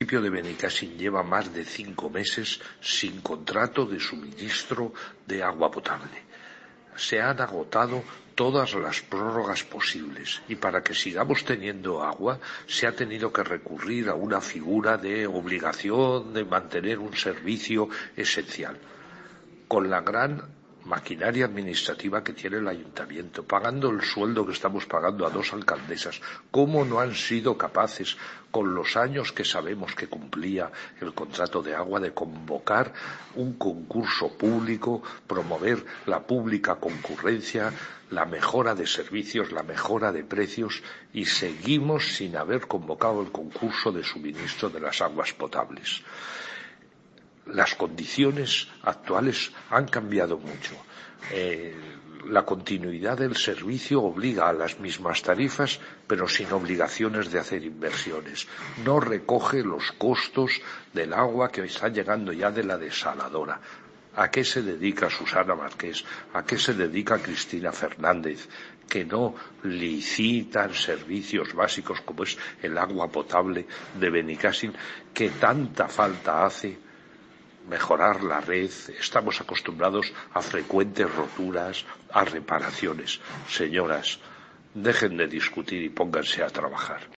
municipio de Benicàssim lleva más de 5 meses sin contrato de suministro de agua potable. Se han agotado todas las prórrogas posibles y para que sigamos teniendo agua se ha tenido que recurrir a una figura de obligación de mantener un servicio esencial, con la gran maquinaria administrativa que tiene el ayuntamiento, pagando el sueldo que estamos pagando a 2 alcaldesas. ¿Cómo no han sido capaces, con los años que sabemos que cumplía el contrato de agua, de convocar un concurso público, promover la pública concurrencia, la mejora de servicios, la mejora de precios, y seguimos sin haber convocado el concurso de suministro de las aguas potables? Las condiciones actuales han cambiado mucho. La continuidad del servicio obliga a las mismas tarifas, pero sin obligaciones de hacer inversiones. No recoge los costos del agua que está llegando ya de la desaladora. ¿A qué se dedica Susana Marqués? ¿A qué se dedica Cristina Fernández? Que no licitan servicios básicos como es el agua potable de Benicàssim, que tanta falta hace. Mejorar la red, estamos acostumbrados a frecuentes roturas, a reparaciones. Señoras, dejen de discutir y pónganse a trabajar.